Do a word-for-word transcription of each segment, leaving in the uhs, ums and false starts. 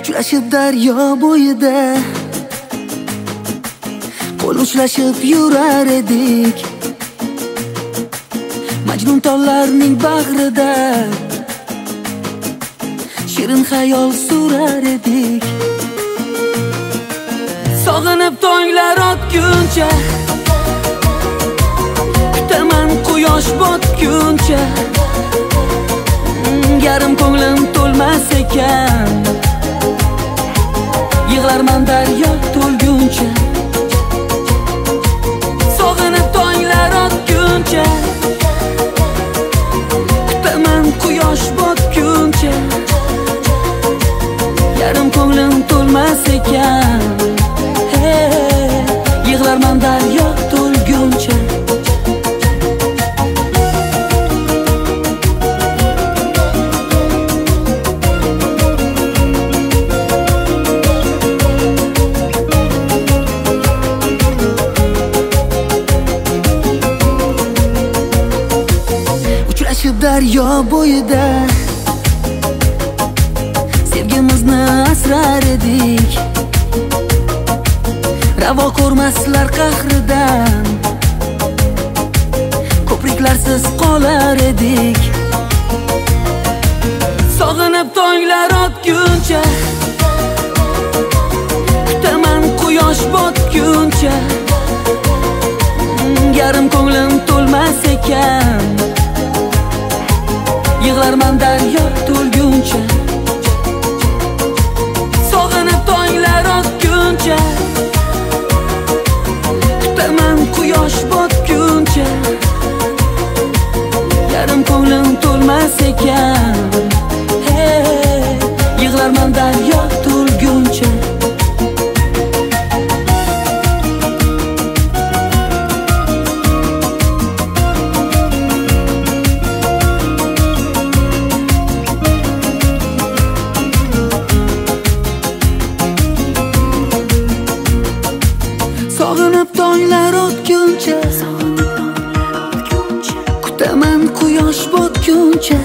Uchrashib daryo bo'yida qo'l uchrashib yurar edik, Majnun tollarning bag'rida shirin xayol surar edik. Sog'inib tonglar otguncha, kutaman quyosh botguncha, yarim ko'nglim to'lmas ekan, yig'larman daryo to'lguncha. Sog'inib tonglar otguncha, kutaman quyosh botguncha, yarim ko'nglim to'lmas ekan, hey, yig'larman daryo to'lguncha. Uchrashib daryo bo'yida sevgimizni asrar edik, ravo ko'rmaslar qahridan, ko'priklarsiz qolar edik. Sog'inib tonglar otguncha, kutaman quyosh botguncha, yarim ko'nglim to'lmas ekan, yig'larman daryo to'lguncha. Sog'inib tonglar otguncha, kutaman quyosh botguncha, yarim ko'nglim to'lmas ekan, hey, yig'larman daryo to'lguncha. Sog'inib tonglar o'tguncha, kutaman quyosh botguncha,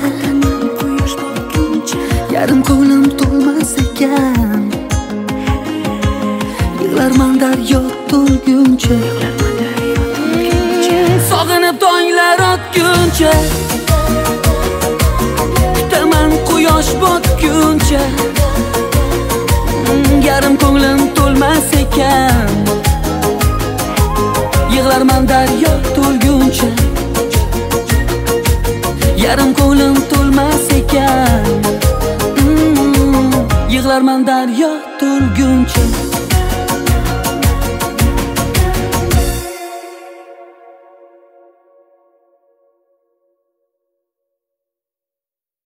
yarim ko'nglim to'lmas ekan, yig'larman daryo to'lguncha. Sog'inib tonglar o'tguncha, kutaman quyosh botguncha, yarim ko'nglim to'lmas ekan, yig'larman daryo to'lguncha, yarim ko'nglim to'lmas ekan, yig'larman daryo to'lguncha.